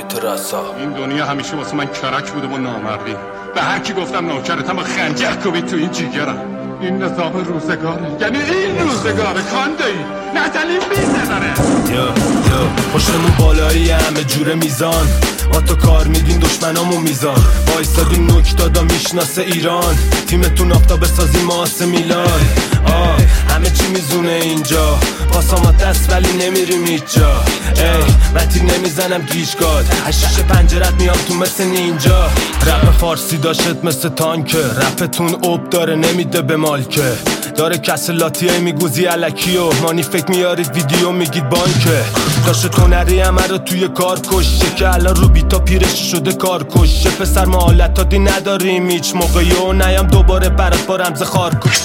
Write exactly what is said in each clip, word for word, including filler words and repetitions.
بیتو رسا. این دنیا همیشه واسه من کرک بوده با نامردی. به هر کی گفتم نوکرتم و خنجر کوبید تو این جیگرم. این نظام روزگاره، یعنی این روزگاره. کاندایی نتالیم بیزناره. یا یا پشتمون بالایی همه جوره میزان، ما تو کار میدیم دشمنامو میزان. وایستادیم نوک دادا میشناسه ایران، تیمتون آفتاب سازی ماسه میلان. آه همه چی میزونه اینجا، پاسامات دست ولی نمیریم هیچ جا. ای من تیر نمیزنم گیشگاد، از شیشه پنجرت میام تو مثل نینجا. رپ فارسی داشت مثل تانکه، رپتون اوب داره نمیده به مالکه. داره کسلاتیه میگوزی علکی و مانی فکر میارید ویدیو میگید بانکه. داشت تونری همه رو توی کار کشه که الان رو بیتا پیرش شده کار کشه. پسر ما حالتادی نداریم هیچ موقعی و نیم دوباره برات با رمز خار کش.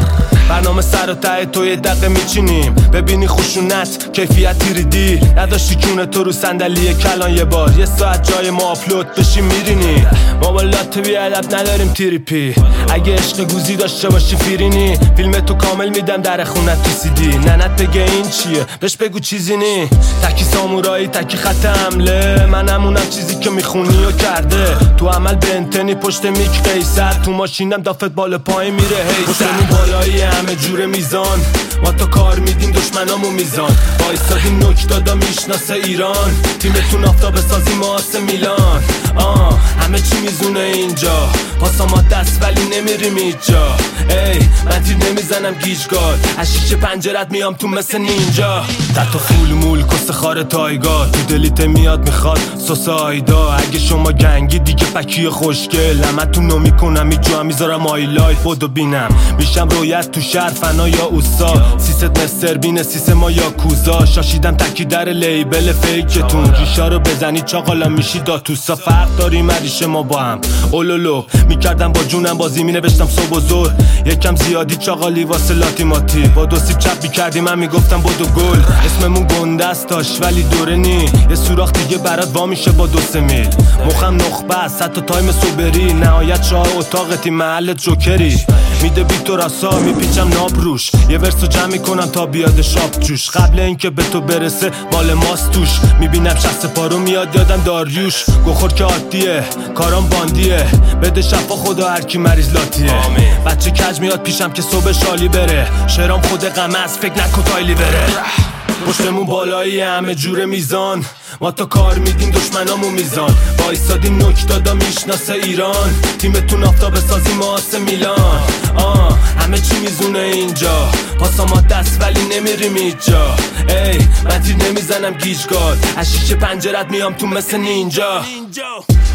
برنامه سر و ته توی دقه میچینیم، ببینی خشونت کیفیت تیریدی. نداشتی کونه تو رو صندلی کلان یه بار، یه ساعت جای ما آپلود بشی میرینی. ما با لاته بی ادب نداریم تریپی، اگه عشق گوزی داشته باشی فیرینی. فیلم تو کامل میدم در خونت تو سی دی. ننت بگه این چیه بهش بگو چیزی نی. تکی سامورایی تکی خط حمله، من همونم چیزی که میخونی و کرده. تو عمل بنتنی پشت میک قیصر، تو ماشینم دافت بالا پای میره هیستر. بالایی همه جوره میزان، ما تا کار میدیم دشمنامو میزان. وایستادیم نوک دادا میشناسه ایران، تیمتون آفتاب سازی ماسه میلان. آه همه چی میزونه اینجا، پاسامات دست ولی نمیریم هیچ جا. ای من تیر نمیزنم گیجگاد، از شیشه پنجرت میام تو مثل نینجا. تحت فول مول کس خار تایگا، تو دلیت میاد میخواد سوس آیدا. اگه شما گنگی دیگه پکی خوشگل، همتون نو میکنم اینجا هم میذارم آیلایت. بودو بینم میشم رویت تو شهر فنا یا اوسا. سیست مستر بین سیس ما یا کوزا. شاشیدم تکی در لیبل فیکتون، ریشا رو بزنی چاقالا میشی داتوسا. فرق داریم مریشه ما با هم اولولو میکردم با جونم بازی مینوشتم صبح و زور. یکم زیادی چاقالی واسه لاتی ماتی، با دو سیب چپ میکردیم من میگفتم بدو گل. اسممون گنده است داشت ولی دوره نی، یه سوراخ دیگه برات وا میشه با دو سه میل. مخم نخبه است حتی تایم صبری، نهایت شاه اتاقتی محل جوکری. میده بیتو راسا میپیچم ناب روش، یه ورسو جمع میکنم تا بیاد شاب جوش. قبل اینکه به تو برسه مال ماست توش، میبینم شخص پارو میاد یادم داریوش. گخور که عادیه کارام باندیه، بده شفا خدا هر کی مریض لاتیه. بچه کج میاد پیشم که صبح شالی بره، شعرام خود غمه از فکر نکن تایلی بره. پشتمون بالایی همه جوره میزان، ما تا کار میدیم دشمنامو میزان. وایستادیم نوک دادا میشناسه ایران، تیمتون آفتاب سازی ماسه میلان. آه همه چی میزونه اینجا، پاسامات دست ولی نمیریم هیچ جا. ای من تیر نمیزنم گیجگاد، از شیشه پنجرت میام تو مثل نینجا.